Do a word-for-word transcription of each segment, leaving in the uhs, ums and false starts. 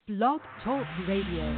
Blog Talk Radio.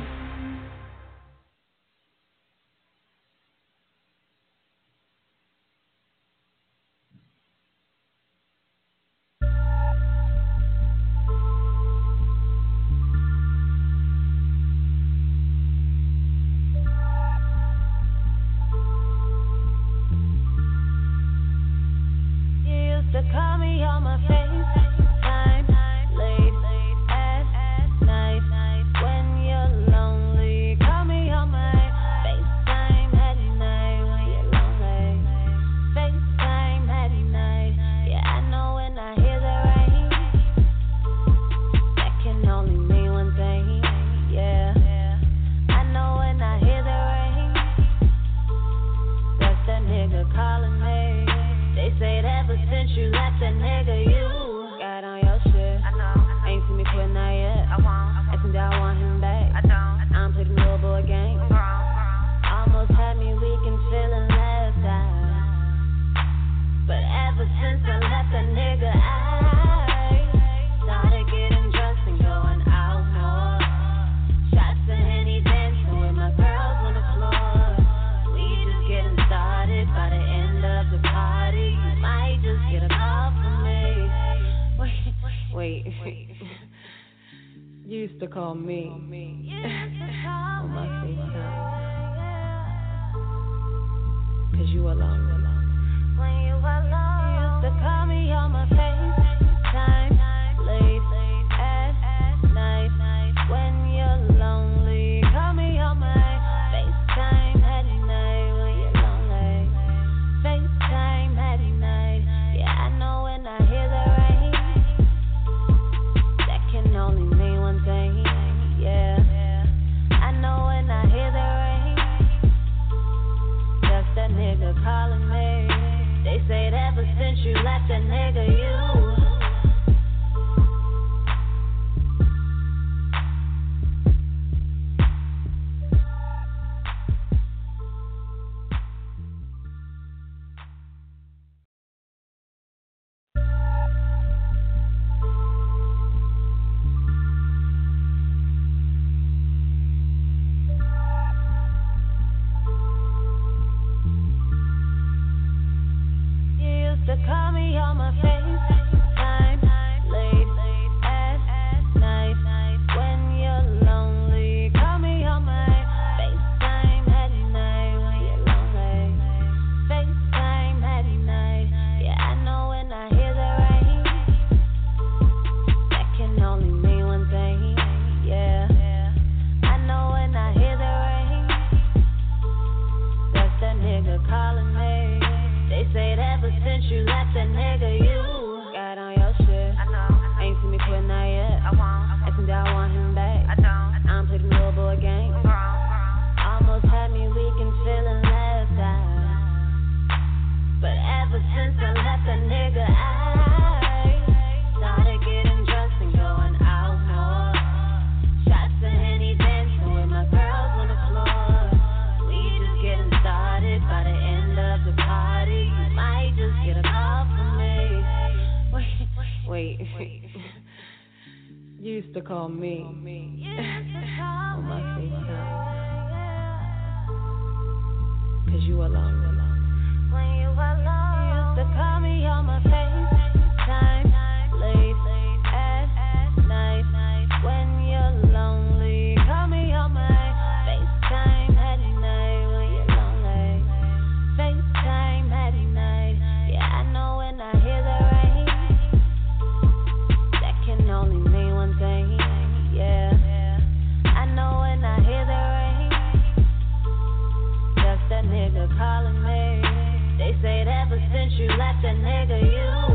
Calling me. They say that ever since you left, that nigga you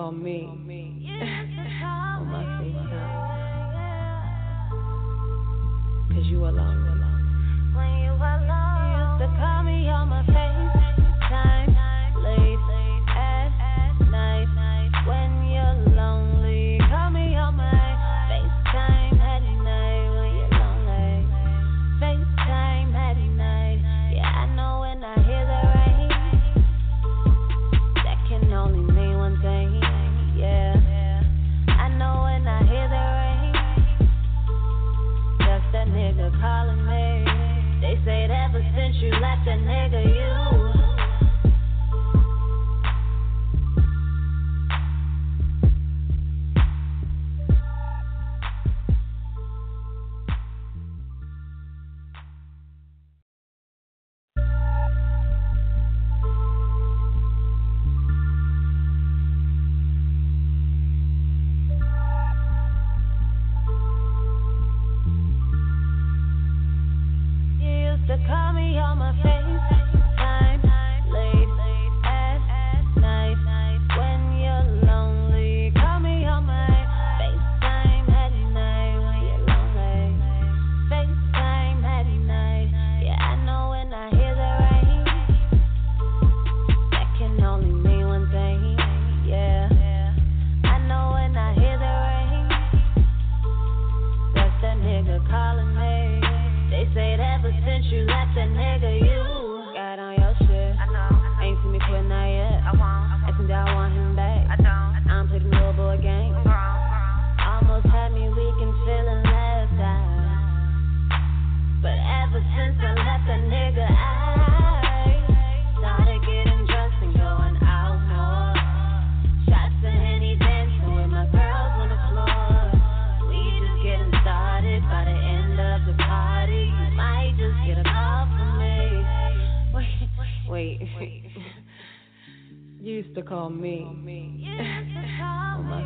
call me on my FaceTime. Cause you alone. When you alone, you used to call me on my FaceTime. Late at night. When you're lonely, call me on my FaceTime at night. When you're lonely, FaceTime at night. Yeah, I know when I hear the rain, that can only mean one thing. Yeah, I know when I hear the rain, that's that nigga calling me. They say that ever since you left, that nigga you. To call me on my FaceTime, late at night. When you're lonely, call me on my FaceTime at night. When you're lonely, FaceTime at night. Yeah, I know when I hear the rain, that can only mean one thing. Yeah, I know when I hear the rain, that's that nigga calling me. They say that ever since you left, that nigga you got on your shit. I know. Ain't seen me quit now yet. I won't. Asking that I want him back. I don't. I don't play the little boy game. I'm wrong. Almost had me weak and feeling left out. But ever since I left that nigga, I started getting dressed and going out more. Shots of Henny, dancing with my girls on the floor. We just getting started by the end of the party. You might just get a call from me. Wait, wait. You used to call me on my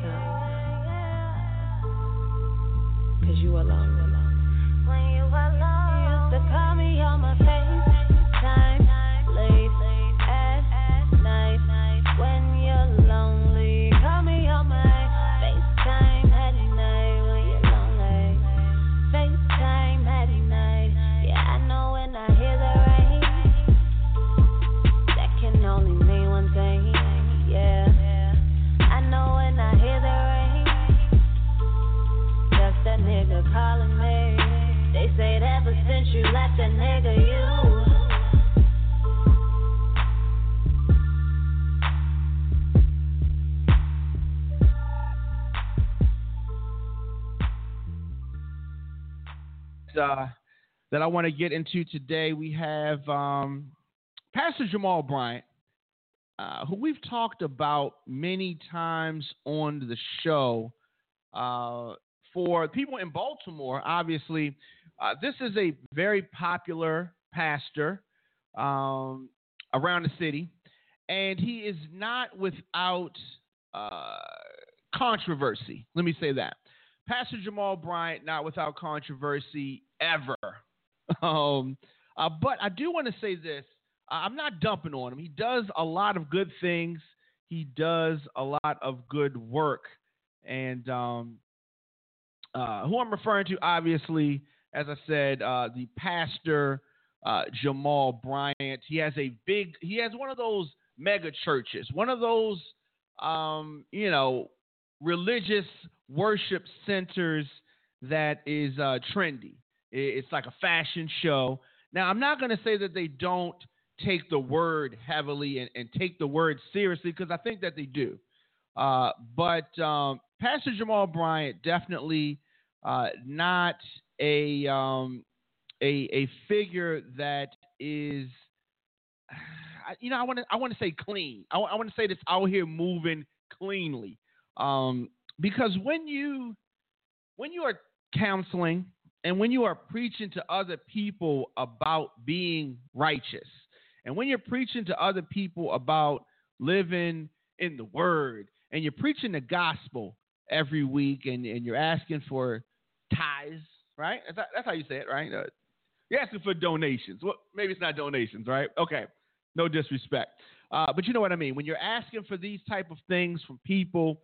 FaceTime. Cause you alone. When you alone, you used to call me on my FaceTime. Late at night. When you're lonely, call me on my FaceTime at night. When you're lonely, FaceTime at night. Yeah, I know when I hear the rain, that can only mean one thing. Yeah, I know when I hear the rain, that's that nigga calling me. They say that ever since you left, that nigga you. Uh, that I want to get into today, we have um, Pastor Jamal Bryant, uh, who we've talked about many times on the show. Uh, for people in Baltimore, obviously, uh, this is a very popular pastor um, around the city, and he is not without uh, controversy. Let me say that. Pastor Jamal Bryant, not without controversy ever. um, uh, but I do want to say this. I'm not dumping on him. He does a lot of good things. He does a lot of good work. And um, uh, who I'm referring to, obviously, as I said, uh, the pastor uh, Jamal Bryant. He has a big, he has one of those mega churches, one of those, um, you know, religious worship centers that is uh, trendy. It's like a fashion show. Now, I'm not going to say that they don't take the word heavily and, and take the word seriously, because I think that they do. Uh, but um, Pastor Jamal Bryant, definitely uh, not a, um, a a figure that is, you know, I want to I want to say clean. I, I want to say that's out here moving cleanly. Um, because when you when you are counseling and when you are preaching to other people about being righteous, and when you're preaching to other people about living in the Word, and you're preaching the gospel every week, and, and you're asking for tithes, right? That's how, that's how you say it, right? Uh, you're asking for donations. Well, maybe it's not donations, right? Okay, no disrespect. Uh, but you know what I mean. When you're asking for these type of things from people,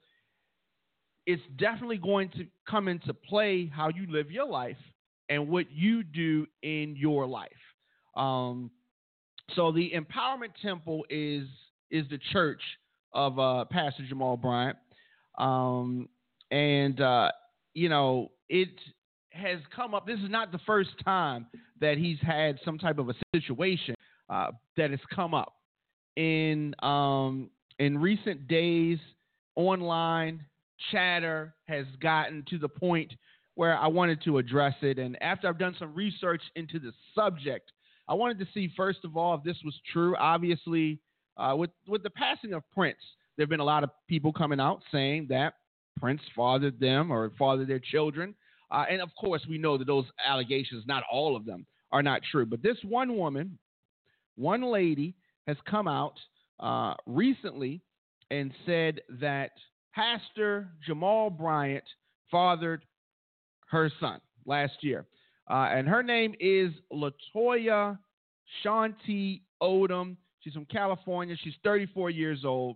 it's definitely going to come into play how you live your life and what you do in your life. Um, so the Empowerment Temple is is the church of uh, Pastor Jamal Bryant, um, and uh, you know it has come up. This is not the first time that he's had some type of a situation uh, that has come up in um, in recent days. Online chatter has gotten to the point where I wanted to address it, and after I've done some research into the subject, I wanted to see first of all if this was true. Obviously, uh, with with the passing of Prince, there have been a lot of people coming out saying that Prince fathered them or fathered their children. Uh, and, of course, we know that those allegations, not all of them, are not true. But this one woman, one lady, has come out uh, recently and said that Pastor Jamal Bryant fathered her son last year. Uh, and her name is Latoya Shanti Odom. She's from California. She's thirty-four years old.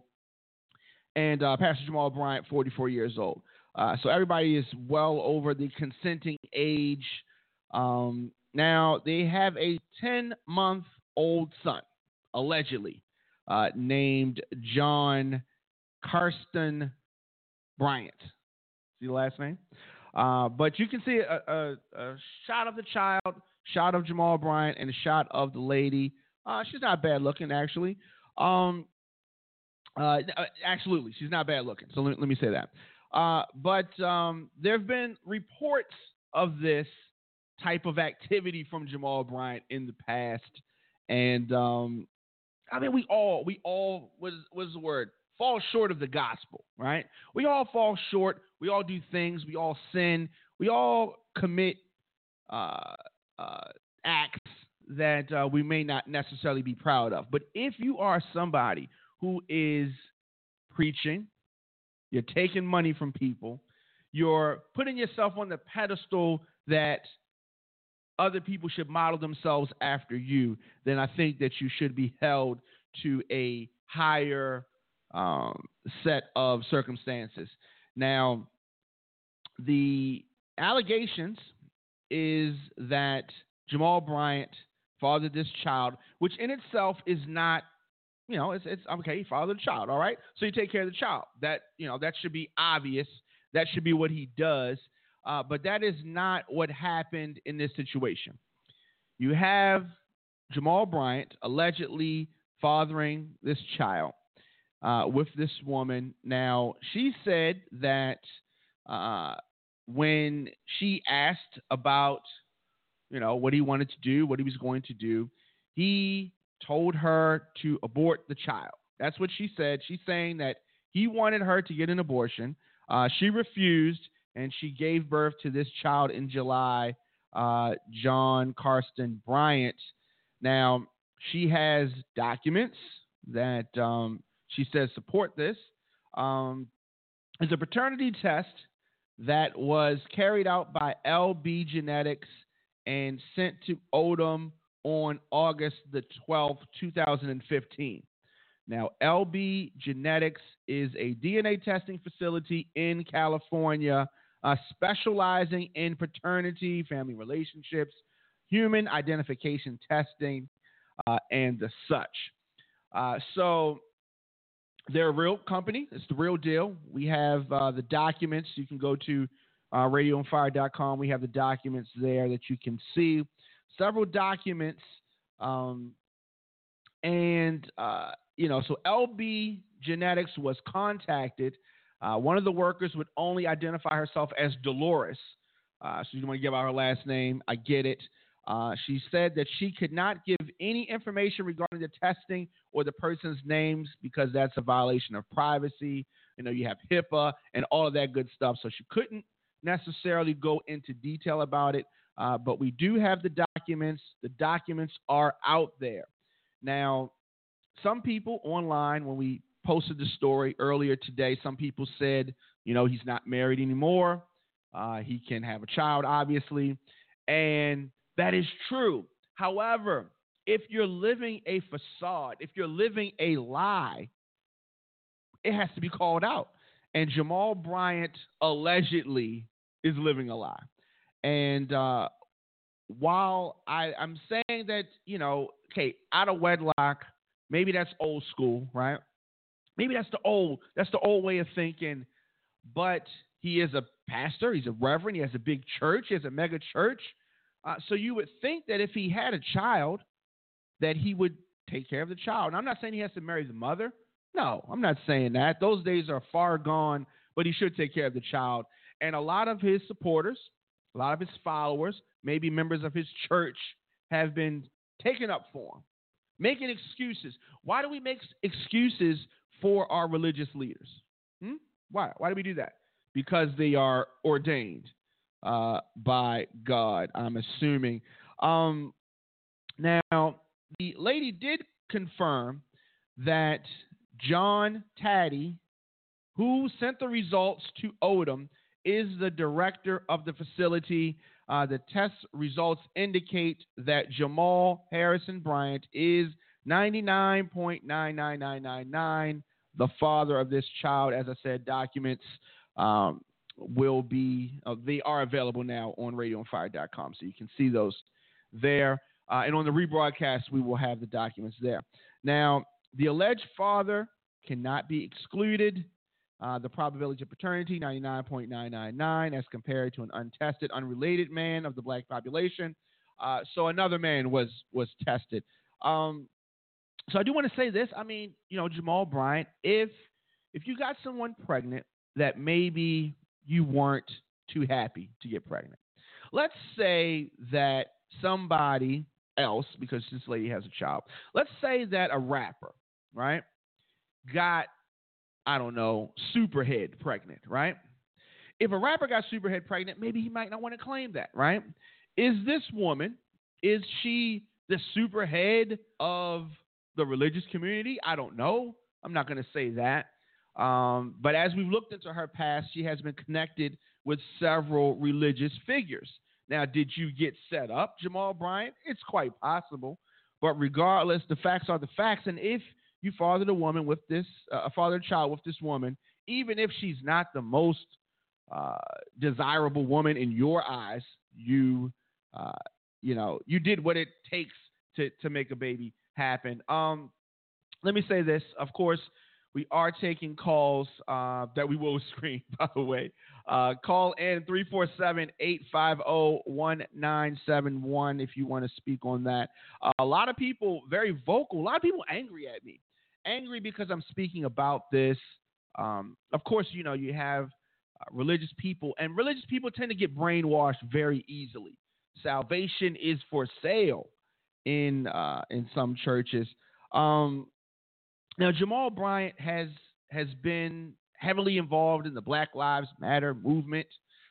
And uh, Pastor Jamal Bryant, forty-four years old. Uh, so everybody is well over the consenting age. Um, now, they have a ten-month-old son, allegedly, uh, named John Karsten Bryant. See the last name? Uh, but you can see a, a, a shot of the child, shot of Jamal Bryant, and a shot of the lady. Uh, she's not bad looking, actually. Um, uh, absolutely, she's not bad looking. So let, let me say that. Uh, but um, there have been reports of this type of activity from Jamal Bryant in the past, and um, I mean, we all, we all, what is, what is the word? Fall short of the gospel, right? We all fall short. We all do things. We all sin. We all commit uh, uh, acts that uh, we may not necessarily be proud of. But if you are somebody who is preaching, you're taking money from people, you're putting yourself on the pedestal that other people should model themselves after you, then I think that you should be held to a higher um, set of circumstances. Now, the allegations is that Jamal Bryant fathered this child, which in itself is not, you know, it's, it's okay, he fathered the child, all right? So you take care of the child. That, you know, that should be obvious. That should be what he does. Uh, but that is not what happened in this situation. You have Jamal Bryant allegedly fathering this child uh, with this woman. Now, she said that uh, when she asked about, you know, what he wanted to do, what he was going to do, he told her to abort the child. That's what she said. She's saying that he wanted her to get an abortion. Uh, she refused, and she gave birth to this child in July, uh, John Karsten Bryant. Now, she has documents that um, she says support this. Um, it's a paternity test that was carried out by L B Genetics and sent to Odom on August the twelfth, two thousand fifteen. Now, L B Genetics is a D N A testing facility in California, uh, specializing in paternity, family relationships, human identification testing, uh, and the such. Uh, so they're a real company. It's the real deal. We have uh, the documents. You can go to uh, radio on fire dot com. We have the documents there that you can see. Several documents. Um, and, uh, you know, so L B Genetics was contacted. Uh, one of the workers would only identify herself as Dolores. Uh, so you don't want to give out her last name. I get it. Uh, she said that she could not give any information regarding the testing or the person's names because that's a violation of privacy. You know, you have HIPAA and all of that good stuff. So she couldn't necessarily go into detail about it. Uh, but we do have the documents. The documents are out there. Now, some people online, when we posted the story earlier today, some people said, you know, he's not married anymore. Uh, he can have a child, obviously. And that is true. However, if you're living a facade, if you're living a lie, it has to be called out. And Jamal Bryant allegedly is living a lie. And uh, while I, I'm saying that, you know, okay, out of wedlock, maybe that's old school, right? Maybe that's the old, that's the old way of thinking. But he is a pastor, he's a reverend, he has a big church, he has a mega church. Uh, so you would think that if he had a child, that he would take care of the child. And I'm not saying he has to marry the mother. No, I'm not saying that. Those days are far gone, but he should take care of the child. And a lot of his supporters, a lot of his followers, maybe members of his church have been taken up for him, making excuses. Why do we make excuses for our religious leaders? Hmm? Why? Why do we do that? Because they are ordained uh, by God, I'm assuming. Um, now, the lady did confirm that John Taddy, who sent the results to Odom, is the director of the facility. Uh, the test results indicate that Jamal Harrison Bryant is ninety-nine point nine nine nine nine nine the father of this child. As I said, documents um, will be, uh, they are available now on radio on fire dot com, so you can see those there. Uh, and on the rebroadcast, we will have the documents there. Now, the alleged father cannot be excluded. Uh, the probability of paternity, ninety-nine point nine nine nine, as compared to an untested, unrelated man of the black population. Uh, so another man was was tested. Um, so I do want to say this. I mean, you know, Jamal Bryant, if if you got someone pregnant that maybe you weren't too happy to get pregnant. Let's say that somebody else, because this lady has a child, let's say that a rapper, right, got, I don't know, Superhead pregnant, right? If a rapper got Superhead pregnant, maybe he might not want to claim that, right? Is this woman, is she the Superhead of the religious community? I don't know. I'm not going to say that. Um, but as we've looked into her past, she has been connected with several religious figures. Now, did you get set up, Jamal Bryant? It's quite possible. But regardless, the facts are the facts. And if you fathered a woman with this, uh, fathered a child with this woman, even if she's not the most uh, desirable woman in your eyes, you, uh, you know, you did what it takes to to make a baby happen. Um, let me say this. Of course, we are taking calls uh, that we will screen, by the way. Uh, call in three four seven, eight five zero, one nine seven one if you want to speak on that. Uh, a lot of people very vocal. A lot of people angry at me. Angry because I'm speaking about this. Um, of course, you know, you have uh, religious people, and religious people tend to get brainwashed very easily. Salvation is for sale in uh, in some churches. Um, now, Jamal Bryant has has been heavily involved in the Black Lives Matter movement.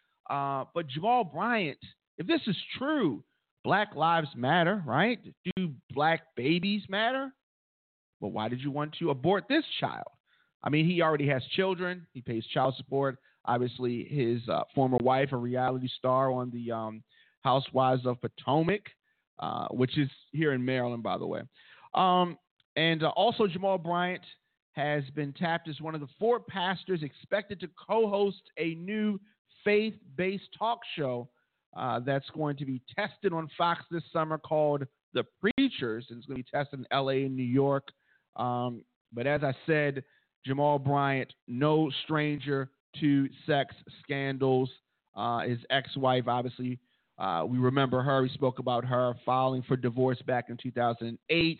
Uh, but Jamal Bryant, if this is true, Black Lives Matter, right? Do black babies matter? Well, why did you want to abort this child? I mean, he already has children. He pays child support. Obviously, his uh, former wife, a reality star on the um, Housewives of Potomac, uh, which is here in Maryland, by the way. Um, and uh, also, Jamal Bryant has been tapped as one of the four pastors expected to co-host a new faith-based talk show uh, that's going to be tested on Fox this summer called The Preachers. And it's going to be tested in L A and New York. Um, but as I said, Jamal Bryant, no stranger to sex scandals. Uh, his ex-wife, obviously, uh, we remember her. We spoke about her filing for divorce back in two thousand eight.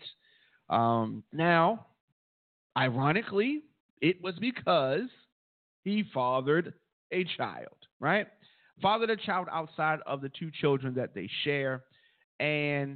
Um, now, ironically, it was because he fathered a child, right? Fathered a child outside of the two children that they share. And,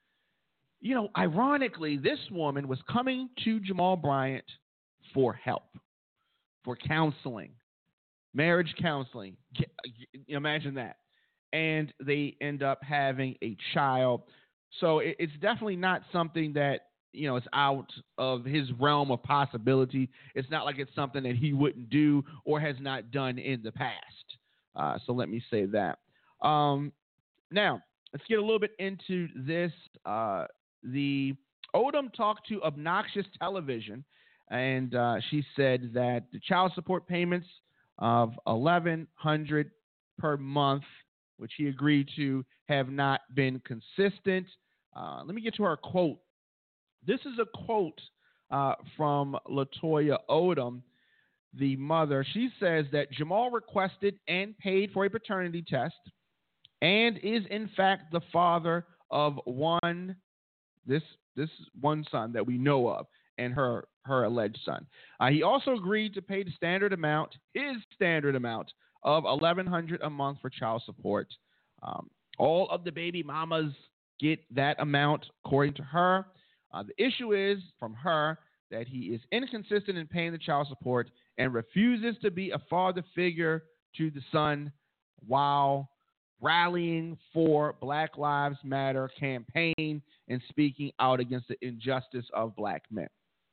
you know, ironically, this woman was coming to Jamal Bryant for help, for counseling, marriage counseling. Imagine that. And they end up having a child. So it's definitely not something that, you know, it's out of his realm of possibility. It's not like it's something that he wouldn't do or has not done in the past. Uh, so let me say that. Um, now, let's get a little bit into this. Uh, the Odom talked to Obnoxious Television, and uh, she said that the child support payments of eleven hundred dollars per month, which he agreed to, have not been consistent. Uh, let me get to her quote. This is a quote uh, from LaToya Odom, the mother. She says that Jamal requested and paid for a paternity test and is in fact the father of one this this one son that we know of, and her her alleged son. Uh, he also agreed to pay the standard amount, his standard amount of eleven hundred dollars a month for child support. Um, all of the baby mamas get that amount, according to her. Uh, the issue is, from her, that he is inconsistent in paying the child support and refuses to be a father figure to the son while rallying for Black Lives Matter campaign and speaking out against the injustice of black men.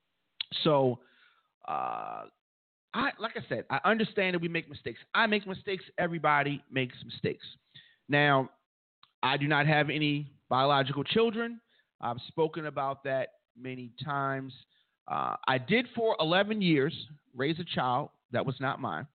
So, uh, I, like I said, I understand that we make mistakes. I make mistakes. Everybody makes mistakes. Now, I do not have any biological children. I've spoken about that many times. Uh, I did for eleven years raise a child that was not mine.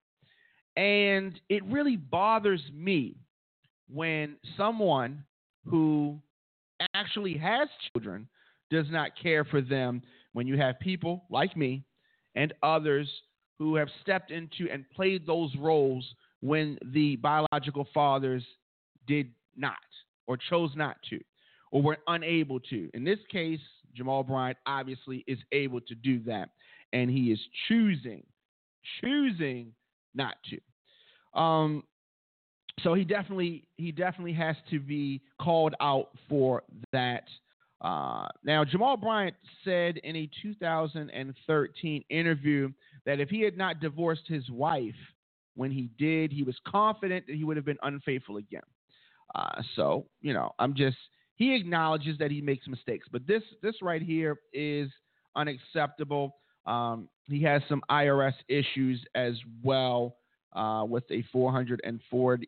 And it really bothers me when someone who actually has children does not care for them, when you have people like me and others who have stepped into and played those roles when the biological fathers did not or chose not to or were unable to. In this case, Jamal Bryant obviously is able to do that, and he is choosing, choosing not to. Um, so he definitely, he definitely has to be called out for that. Uh, now, Jamal Bryant said in a two thousand thirteen interview that if he had not divorced his wife when he did, he was confident that he would have been unfaithful again. Uh, so, you know, I'm just, he acknowledges that he makes mistakes, but this, this right here is unacceptable. Um, he has some I R S issues as well, uh, with a four hundred forty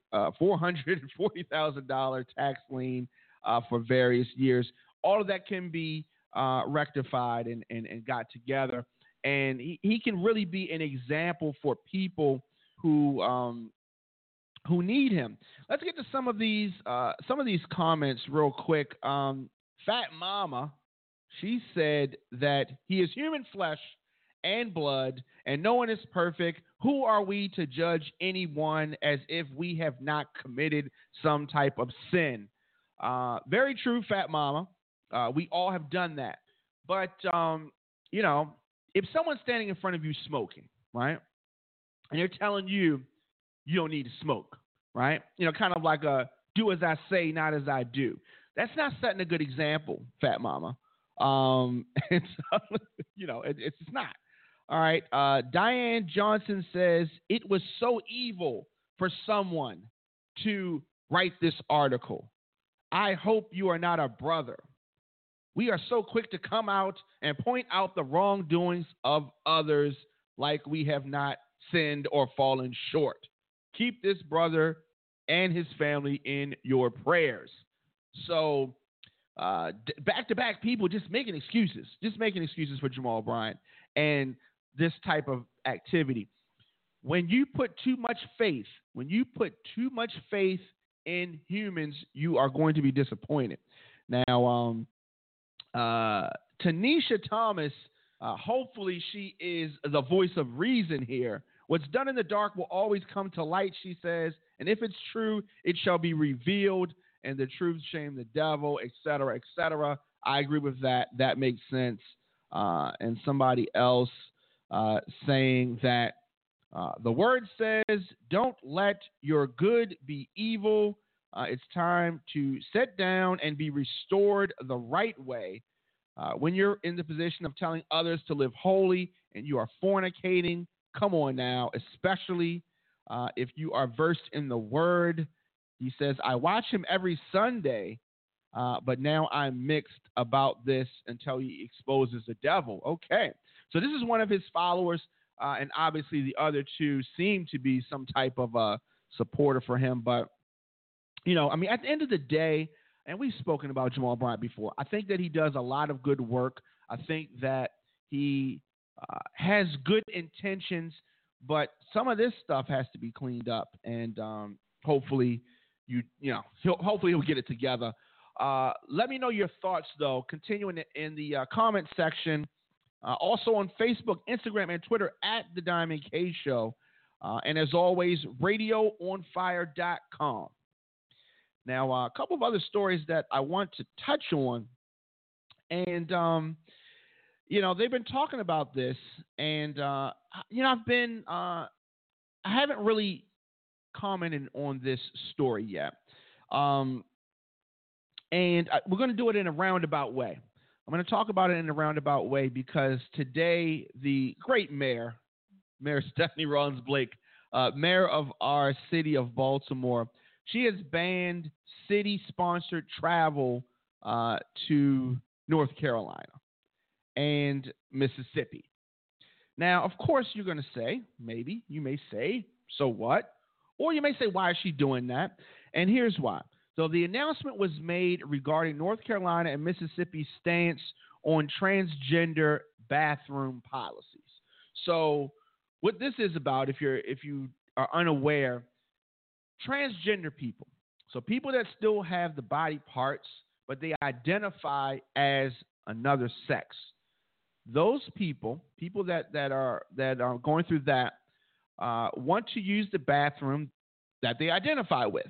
thousand dollars tax lien uh, for various years. All of that can be uh, rectified and, and, and got together. And he, he can really be an example for people who um, who need him. Let's get to some of these uh, some of these comments real quick. Um, Fat Mama, she said that he is human flesh and blood, and no one is perfect. Who are we to judge anyone as if we have not committed some type of sin? Uh, very true, Fat Mama. Uh, we all have done that. But, um, you know, if someone's standing in front of you smoking, right, and they're telling you you don't need to smoke, right, you know, kind of like a do as I say, not as I do. That's not setting a good example, Fat Mama. Um, and so, you know, it, it's not. All right. Uh, Diane Johnson says it was so evil for someone to write this article. I hope you are not a brother. We are so quick to come out and point out the wrongdoings of others like we have not sinned or fallen short. Keep this brother and his family in your prayers. So uh, d- back-to-back people just making excuses, just making excuses for Jamal Bryant and this type of activity. When you put too much faith, when you put too much faith in humans, you are going to be disappointed. Now, um, Uh, Tanisha Thomas, uh, hopefully she is the voice of reason here. What's done in the dark will always come to light, she says, and if it's true, it shall be revealed, and the truth shame the devil, et cetera, et cetera. I agree with that. That makes sense. Uh, and somebody else uh, saying that uh, the word says, don't let your good be evil. Uh, it's time to sit down and be restored the right way. Uh, when you're in the position of telling others to live holy and you are fornicating, come on now, especially uh, if you are versed in the word. He says, I watch him every Sunday, uh, but now I'm mixed about this until he exposes the devil. Okay, so this is one of his followers, uh, and obviously the other two seem to be some type of a supporter for him, but you know, I mean, at the end of the day, and we've spoken about Jamal Bryant before. I think that he does a lot of good work. I think that he uh, has good intentions, but some of this stuff has to be cleaned up, and um, hopefully, you you know, he'll, hopefully he'll get it together. Uh, let me know your thoughts, though. Continuing in the uh, comment section, uh, also on Facebook, Instagram, and Twitter at The Diamond K Show. Uh, and as always, radio on fire dot com. Now, uh, a couple of other stories that I want to touch on. And, um, you know, they've been talking about this. And, uh, you know, I've been, uh, I haven't really commented on this story yet. Um, and I, we're going to do it in a roundabout way. I'm going to talk about it in a roundabout way because today the great mayor, Mayor Stephanie Rawlings Blake, uh, mayor of our city of Baltimore, she has banned city-sponsored travel uh, to North Carolina and Mississippi. Now, of course, you're going to say, maybe, you may say, so what? Or you may say, why is she doing that? And here's why. So the announcement was made regarding North Carolina and Mississippi's stance on transgender bathroom policies. So what this is about, if you're if you are unaware, transgender people, so people that still have the body parts, but they identify as another sex. Those people, people that, that are that are going through that, uh, want to use the bathroom that they identify with.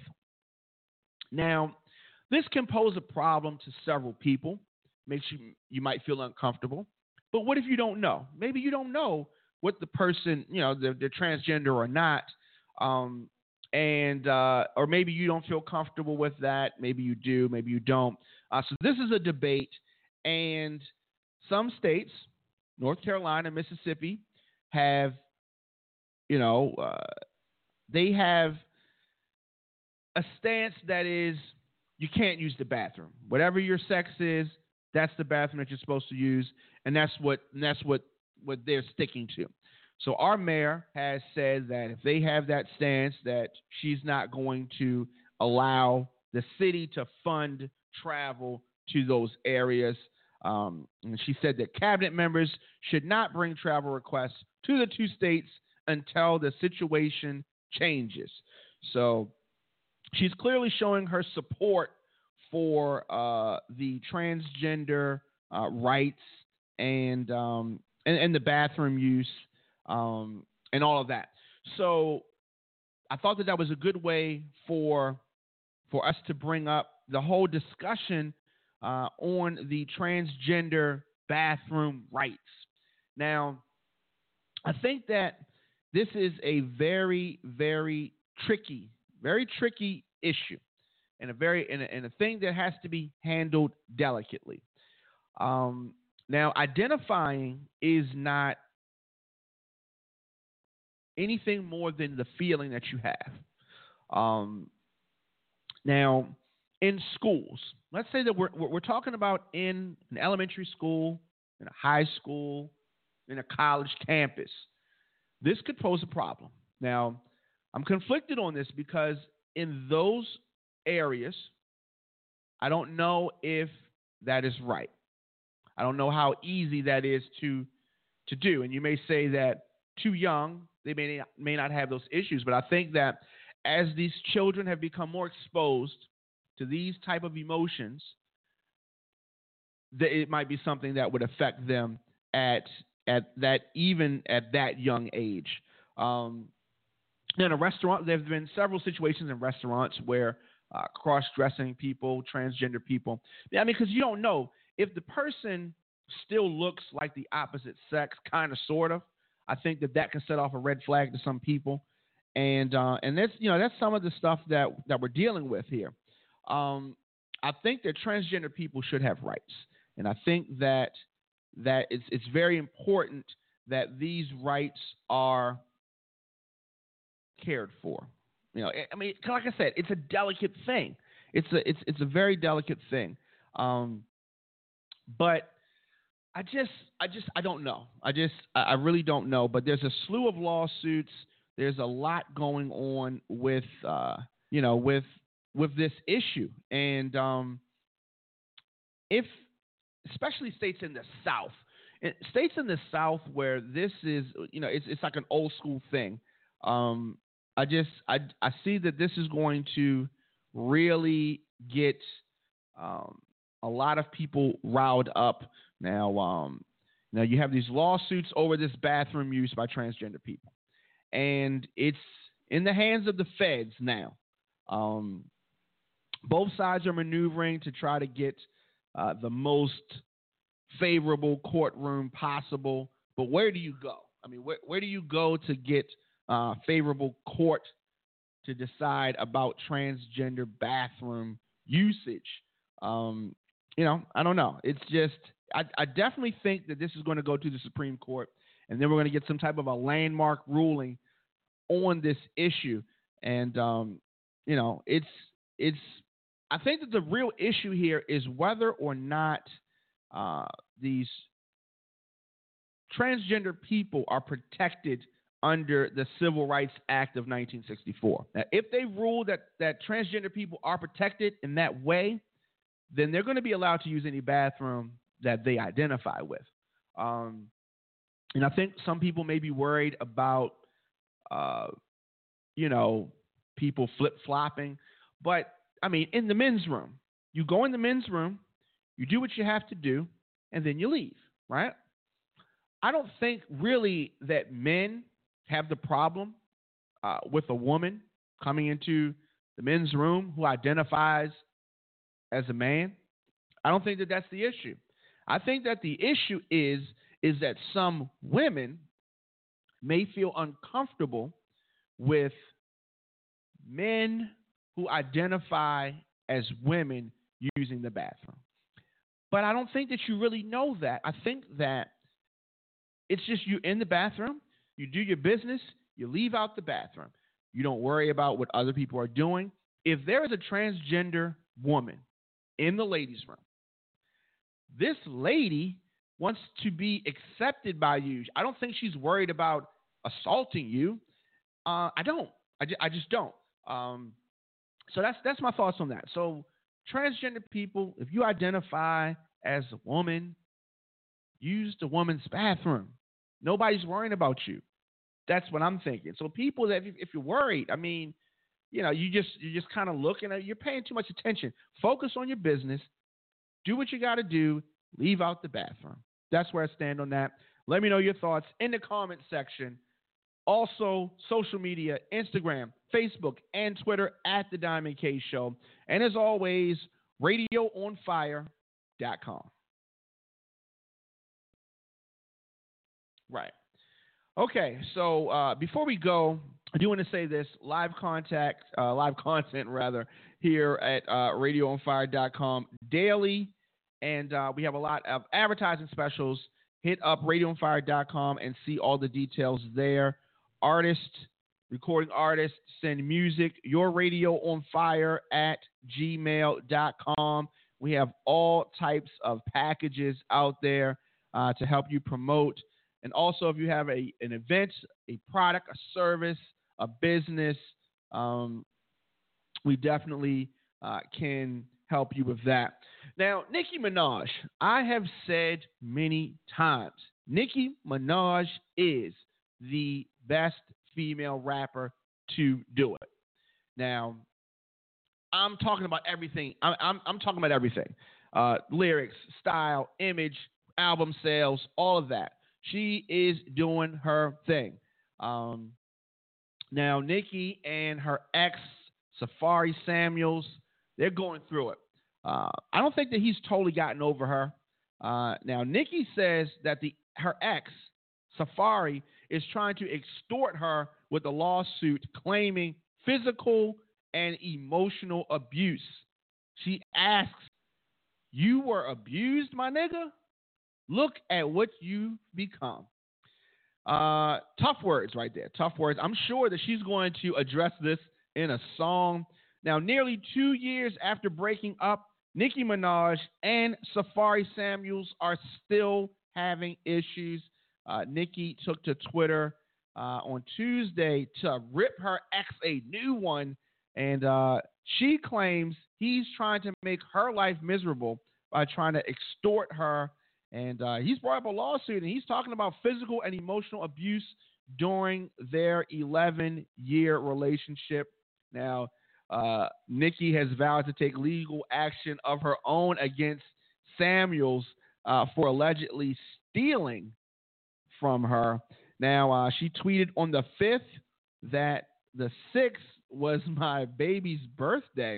Now, this can pose a problem to several people. Makes you you might feel uncomfortable. But what if you don't know? Maybe you don't know what the person, you know, they're, they're transgender or not, um, and uh, or maybe you don't feel comfortable with that. Maybe you do, maybe you don't. Uh, so this is a debate, and some states, North Carolina, Mississippi, have, you know, uh, they have a stance that is you can't use the bathroom. Whatever your sex is, that's the bathroom that you're supposed to use, and that's what and that's what. what they're sticking to. So our mayor has said that if they have that stance that she's not going to allow the city to fund travel to those areas. Um, and she said that cabinet members should not bring travel requests to the two states until the situation changes. So she's clearly showing her support for uh, the transgender uh, rights and um, And, and the bathroom use, um, and all of that. So I thought that that was a good way for for us to bring up the whole discussion uh, on the transgender bathroom rights. Now, I think that this is a very, very tricky, very tricky issue, and a very and a, and a thing that has to be handled delicately. Um, Now, identifying is not anything more than the feeling that you have. Um, now, in schools, let's say that we're, we're talking about in an elementary school, in a high school, in a college campus. This could pose a problem. Now, I'm conflicted on this because in those areas, I don't know if that is right. I don't know how easy that is to to do. And you may say that too young, they may not, may not have those issues. But I think that as these children have become more exposed to these type of emotions, that it might be something that would affect them at at that even at that young age. Um, in a restaurant, there have been several situations in restaurants where uh, cross-dressing people, transgender people. I mean, because you don't know. If the person still looks like the opposite sex, kind of, sort of, I think that that can set off a red flag to some people, and uh, and that's you know that's some of the stuff that that we're dealing with here. Um, I think that transgender people should have rights, and I think that that it's it's very important that these rights are cared for. You know, I mean, like I said, it's a delicate thing. It's a it's it's a very delicate thing. Um, But I just, I just, I don't know. I just, I really don't know. But there's a slew of lawsuits. There's a lot going on with, uh, you know, with with this issue. And um, if, especially states in the South, states in the South where this is, you know, it's it's like an old school thing. Um, I just I I see that this is going to really get um, a lot of people riled up. Now, um, now you have these lawsuits over this bathroom use by transgender people, and it's in the hands of the feds now. Um, both sides are maneuvering to try to get uh, the most favorable courtroom possible, but where do you go? I mean, where, where do you go to get uh, favorable court to decide about transgender bathroom usage? Um, you know, I don't know. It's just, I, I definitely think that this is going to go to the Supreme Court, and then we're going to get some type of a landmark ruling on this issue. And, um, you know, it's, it's, I think that the real issue here is whether or not Uh, these transgender people are protected under the Civil Rights Act of nineteen sixty-four. Now, if they rule that, that transgender people are protected in that way, then they're going to be allowed to use any bathroom that they identify with. Um, and I think some people may be worried about, uh, you know, people flip-flopping. But, I mean, in the men's room, you go in the men's room, you do what you have to do, and then you leave, right? I don't think really that men have the problem uh, with a woman coming into the men's room who identifies as a man. I don't think that that's the issue. I think that the issue is, is that some women may feel uncomfortable with men who identify as women using the bathroom. But I don't think that you really know that. I think that it's just you in the bathroom, you do your business, you leave out the bathroom. You don't worry about what other people are doing. If there is a transgender woman in the ladies' room, this lady wants to be accepted by you. I don't think she's worried about assaulting you. Uh, I don't. I, ju- I just don't. Um, so that's that's my thoughts on that. So transgender people, if you identify as a woman, use the woman's bathroom. Nobody's worrying about you. That's what I'm thinking. So people that if, if you're worried, I mean, you know, you just you're just kind of looking at, you're paying too much attention. Focus on your business. Do what you got to do. Leave out the bathroom. That's where I stand on that. Let me know your thoughts in the comment section. Also, social media, Instagram, Facebook, and Twitter at The Diamond K Show. And as always, radio on fire dot com. Right. Okay, so uh, before we go, I do want to say this, live contact, uh, live content, rather, here at uh, radio on fire dot com daily. And uh, we have a lot of advertising specials. Hit up radio on fire dot com and see all the details there. Artists, recording artists, send music, your radio on fire at gmail dot com. We have all types of packages out there uh, to help you promote. And also, if you have a an event, a product, a service, a business, um, we definitely uh, can help you with that. Now, Nicki Minaj, I have said many times, Nicki Minaj is the best female rapper to do it. Now, I'm talking about everything. I'm, I'm, I'm talking about everything. Uh, lyrics, style, image, album sales, all of that. She is doing her thing. Um, now, Nicki and her ex, Safari Samuels, they're going through it. Uh, I don't think that he's totally gotten over her. Uh, now, Nicki says that the her ex, Safari, is trying to extort her with a lawsuit claiming physical and emotional abuse. She asks, "You were abused, my nigga? Look at what you've become." Uh, tough words right there. Tough words. I'm sure that she's going to address this in a song. Now, nearly two years after breaking up, Nicki Minaj and Safari Samuels are still having issues. Uh, Nicki took to Twitter uh, on Tuesday to rip her ex a new one And uh, she claims he's trying to make her life miserable by trying to extort her. And uh, he's brought up a lawsuit, and he's talking about physical and emotional abuse during their eleven-year relationship. Now, uh, Nicki has vowed to take legal action of her own against Samuels uh, for allegedly stealing from her. Now, uh, she tweeted on the fifth that the sixth was my baby's birthday.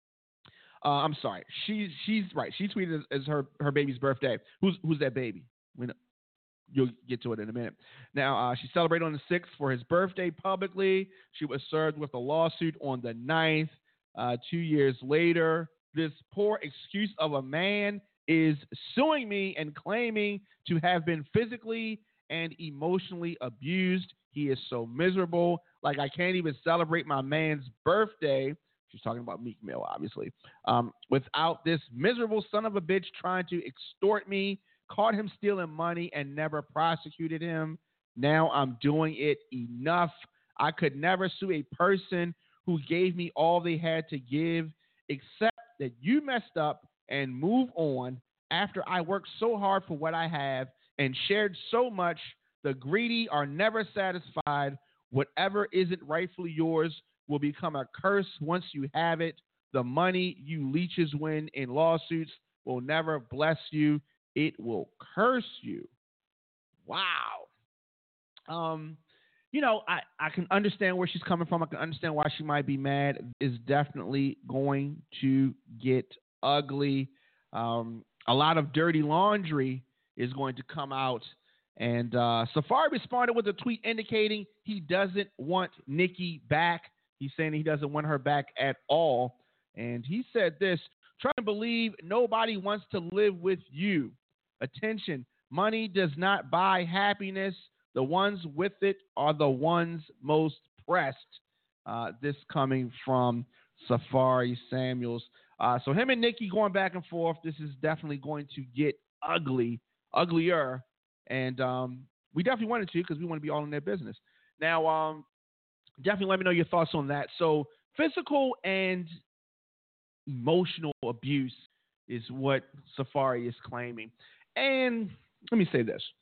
Uh, I'm sorry. She, she's right. She tweeted as, as her, her baby's birthday. Who's who's that baby? We know. You'll get to it in a minute. Now, uh, she celebrated on the sixth for his birthday publicly. She was served with a lawsuit on the ninth. Uh, two years later, this poor excuse of a man is suing me and claiming to have been physically and emotionally abused. He is so miserable. Like, I can't even celebrate my man's birthday. She's talking about Meek Mill, obviously. Um, without this miserable son of a bitch trying to extort me, caught him stealing money and never prosecuted him. Now I'm doing it. Enough. I could never sue a person who gave me all they had to give, except that you messed up and move on after I worked so hard for what I have and shared so much. The greedy are never satisfied. Whatever isn't rightfully yours will become a curse once you have it. The money you leeches win in lawsuits will never bless you. It will curse you. Wow. Um, you know, I, I can understand where she's coming from. I can understand why she might be mad. It's definitely going to get ugly. Um, a lot of dirty laundry is going to come out. And uh, Safaree responded with a tweet indicating he doesn't want Nicki back. He's saying he doesn't want her back at all. And he said this: try to believe nobody wants to live with you. Attention, money does not buy happiness. The ones with it are the ones most pressed. Uh, this coming from Safaree Samuels. Uh, so him and Nicki going back and forth. This is definitely going to get ugly, uglier. And um, we definitely wanted to because we want to be all in their business. Now, um, definitely let me know your thoughts on that. So physical and emotional abuse is what Safaree is claiming. And let me say this.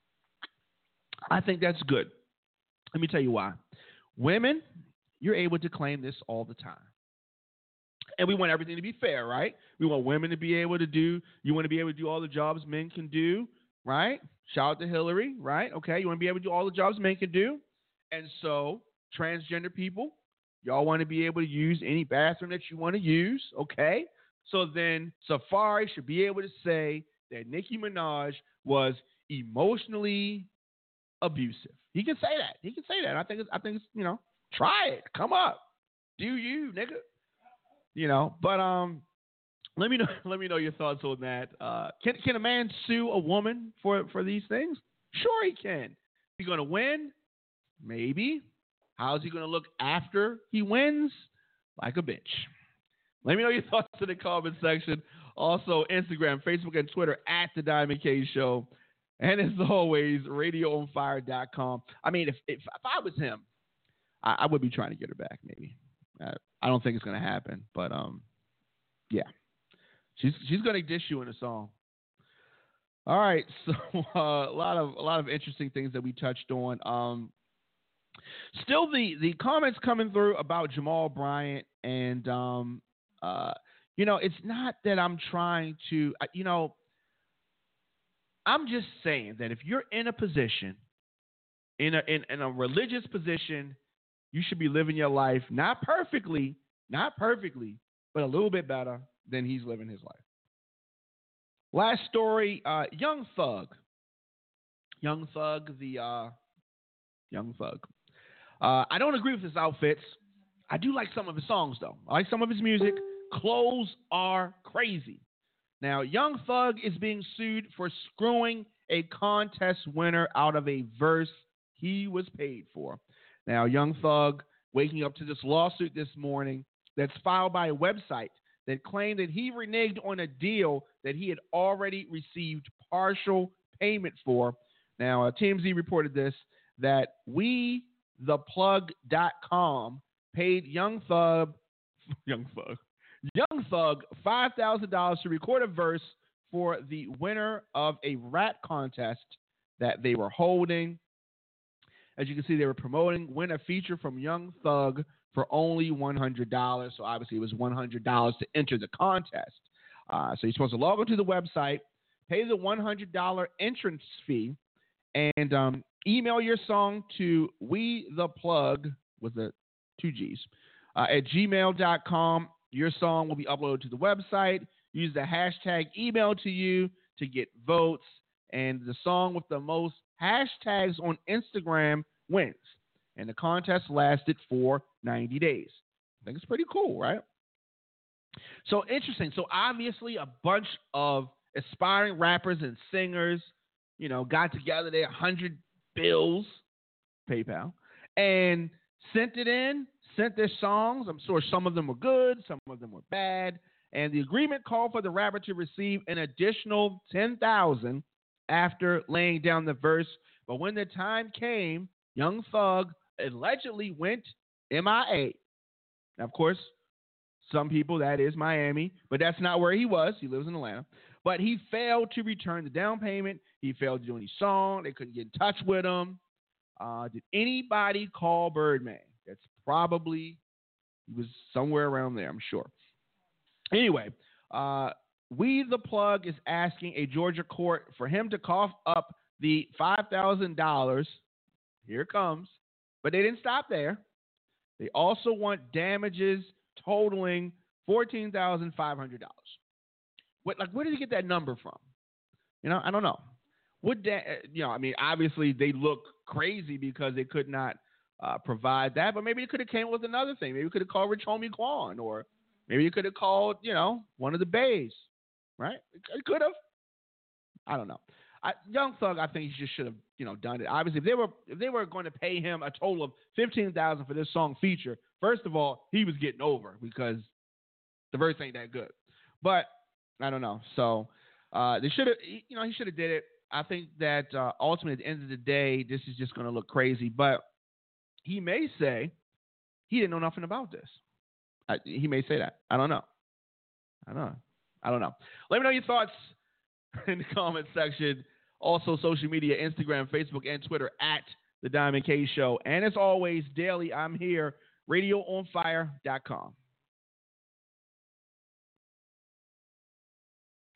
I think that's good. Let me tell you why. Women, you're able to claim this all the time. And we want everything to be fair, right? We want women to be able to do, you want to be able to do all the jobs men can do, right? Shout out to Hillary, right? Okay, you want to be able to do all the jobs men can do. And so, transgender people, y'all want to be able to use any bathroom that you want to use, okay? So then Safaree should be able to say that Nicki Minaj was emotionally abusive. He can say that. He can say that. I think it's, I think it's, you know, try it. Come up. Do you, nigga? You know, but um let me know let me know your thoughts on that. Uh can can a man sue a woman for for these things? Sure he can. He going to win? Maybe. How's he going to look after he wins? Like a bitch. Let me know your thoughts in the comment section. Also, Instagram, Facebook, and Twitter at The Diamond K Show. And as always, radio on fire dot com. I mean, if, if, if I was him, I, I would be trying to get her back, maybe. Uh, I don't think it's going to happen. But, um, yeah. She's she's going to dish you in a song. All right. So, uh, a lot of a lot of interesting things that we touched on. Um, still, the, the comments coming through about Jamal Bryant and, um, uh, you know, it's not that I'm trying to, you know, I'm just saying that if you're in a position, in a in, in a religious position, you should be living your life not perfectly, not perfectly, but a little bit better than he's living his life. Last story, uh, Young Thug. Young Thug, the uh, Young Thug. Uh, I don't agree with his outfits. I do like some of his songs, though. I like some of his music. Clothes are crazy. Now, Young Thug is being sued for screwing a contest winner out of a verse he was paid for. Now, Young Thug waking up to this lawsuit this morning that's filed by a website that claimed that he reneged on a deal that he had already received partial payment for. Now, uh, T M Z reported this, that we the plug dot com paid Young Thug Young Thug. Young Thug, five thousand dollars to record a verse for the winner of a rap contest that they were holding. As you can see, they were promoting win a feature from Young Thug for only one hundred dollars. So obviously it was one hundred dollars to enter the contest. Uh, so you're supposed to log onto the website, pay the one hundred dollars entrance fee, and um, email your song to we the plug with the two G's uh, at gmail dot com. Your song will be uploaded to the website. Use the hashtag email to you to get votes, and the song with the most hashtags on Instagram wins. And the contest lasted for ninety days. I think it's pretty cool, right? So interesting. So obviously a bunch of aspiring rappers and singers, you know, got together their one hundred bills, PayPal, and sent it in, sent their songs. I'm sure some of them were good, some of them were bad. And the agreement called for the rapper to receive an additional ten thousand dollars after laying down the verse. But when the time came, Young Thug allegedly went M I A. Now, of course, some people, that is Miami, but that's not where he was. He lives in Atlanta. But he failed to return the down payment. He failed to do any song. They couldn't get in touch with him. Uh, did anybody call Birdman? That's probably, he was somewhere around there, I'm sure. Anyway, uh, We the Plug is asking a Georgia court for him to cough up the five thousand dollars. Here it comes. But they didn't stop there. They also want damages totaling fourteen thousand five hundred dollars. What, like, where did he get that number from? You know, I don't know. Would that, you know, I mean, obviously they look crazy because they could not uh, provide that, but maybe it could have came with another thing. Maybe it could have called Rich Homie Quan, or maybe it could have called, you know, one of the Bays, right? It could have. I don't know. I, Young Thug, I think he just should have, you know, done it. Obviously, if they were if they were going to pay him a total of fifteen thousand dollars for this song feature, first of all, he was getting over because the verse ain't that good. But I don't know. So uh, they should have, you know, he should have did it. I think that uh, ultimately, at the end of the day, this is just going to look crazy. But he may say he didn't know nothing about this. I, he may say that. I don't know. I don't know. I don't know. Let me know your thoughts in the comment section. Also, social media, Instagram, Facebook, and Twitter at The Diamond K Show. And as always, daily, I'm here, radio on fire dot com.